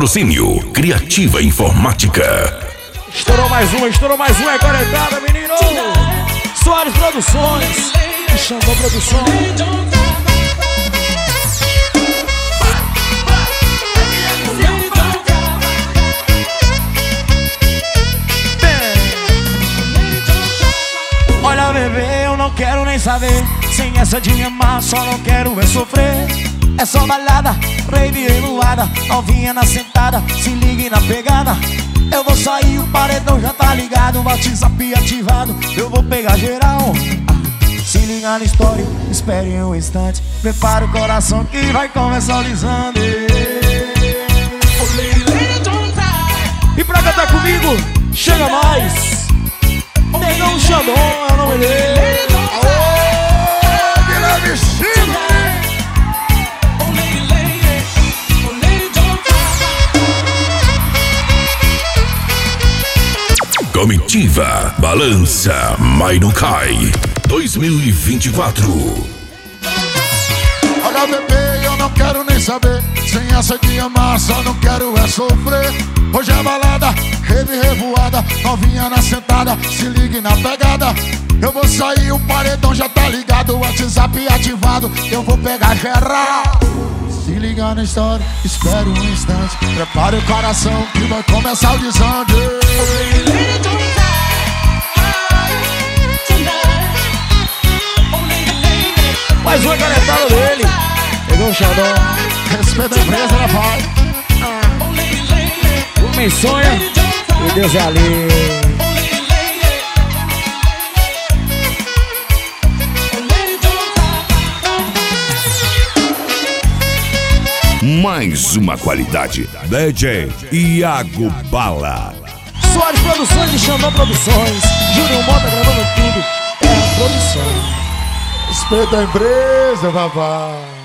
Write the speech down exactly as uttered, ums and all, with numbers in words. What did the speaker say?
Patrocínio Criativa Informática. Estourou mais uma, estourou mais uma, é caretada, menino! Soares Produções, Xandão Produções. Olha, bebê, eu não quero nem saber. Sem essa de me amar, só não quero é sofrer. É só balada, rave revoada, novinha na sentada, se ligue na pegada. Eu vou sair, o paredão já tá ligado, WhatsApp ativado, eu vou pegar geral. Se liga na história, espere um instante, prepara o coração que vai começar o lisando. E pra cantar comigo, chega mais. Negão Xandão, é o nome dele. Aô, Guilherme Silva. Comitiva Balança, mas não cai. dois mil e vinte e quatro. Olha, bebê, eu não quero nem saber. Sem essa de amar, só não quero é sofrer. Hoje é balada, rave revoada, novinha na sentada, se ligue na pegada. Eu vou sair, o paredão já tá ligado, o WhatsApp ativado, eu vou pegar geral. Se liga na história, espere um instante, prepare o coração que vai começar o desande. Mais uma canetada dele. Pegou o Xandão. Respeita a empresa, né, pai? O homem sonha e Deus é ali. Mais uma qualidade. D J Iago Bala. Soares Produções e Xandão Produções. Júnior Mota gravando tudo. É a produção. Respeita a empresa, papai.